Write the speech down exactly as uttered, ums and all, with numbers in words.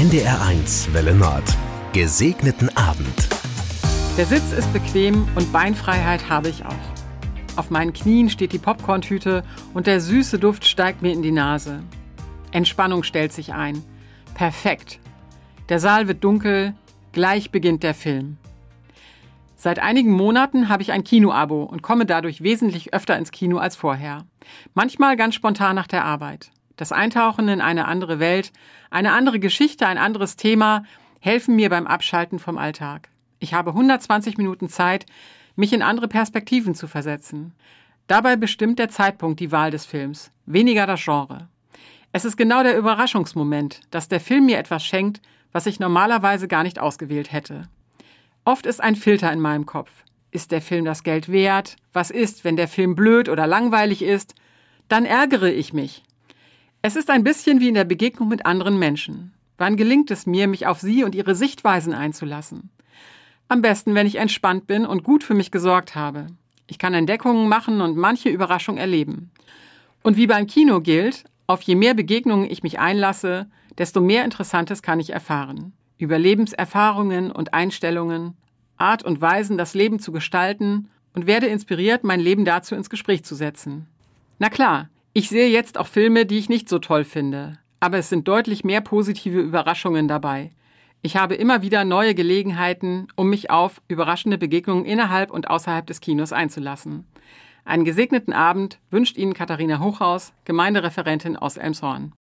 N D R eins Welle Nord. Gesegneten Abend. Der Sitz ist bequem und Beinfreiheit habe ich auch. Auf meinen Knien steht die Popcorntüte und der süße Duft steigt mir in die Nase. Entspannung stellt sich ein. Perfekt. Der Saal wird dunkel, gleich beginnt der Film. Seit einigen Monaten habe ich ein Kinoabo und komme dadurch wesentlich öfter ins Kino als vorher. Manchmal ganz spontan nach der Arbeit. Das Eintauchen in eine andere Welt, eine andere Geschichte, ein anderes Thema helfen mir beim Abschalten vom Alltag. Ich habe hundertzwanzig Minuten Zeit, mich in andere Perspektiven zu versetzen. Dabei bestimmt der Zeitpunkt die Wahl des Films, weniger das Genre. Es ist genau der Überraschungsmoment, dass der Film mir etwas schenkt, was ich normalerweise gar nicht ausgewählt hätte. Oft ist ein Filter in meinem Kopf. Ist der Film das Geld wert? Was ist, wenn der Film blöd oder langweilig ist? Dann ärgere ich mich. Es ist ein bisschen wie in der Begegnung mit anderen Menschen. Wann gelingt es mir, mich auf sie und ihre Sichtweisen einzulassen? Am besten, wenn ich entspannt bin und gut für mich gesorgt habe. Ich kann Entdeckungen machen und manche Überraschung erleben. Und wie beim Kino gilt, auf je mehr Begegnungen ich mich einlasse, desto mehr Interessantes kann ich erfahren. Über Lebenserfahrungen und Einstellungen, Art und Weisen, das Leben zu gestalten und werde inspiriert, mein Leben dazu ins Gespräch zu setzen. Na klar, ich sehe jetzt auch Filme, die ich nicht so toll finde, aber es sind deutlich mehr positive Überraschungen dabei. Ich habe immer wieder neue Gelegenheiten, um mich auf überraschende Begegnungen innerhalb und außerhalb des Kinos einzulassen. Einen gesegneten Abend wünscht Ihnen Katharina Hochhaus, Gemeindereferentin aus Elmshorn.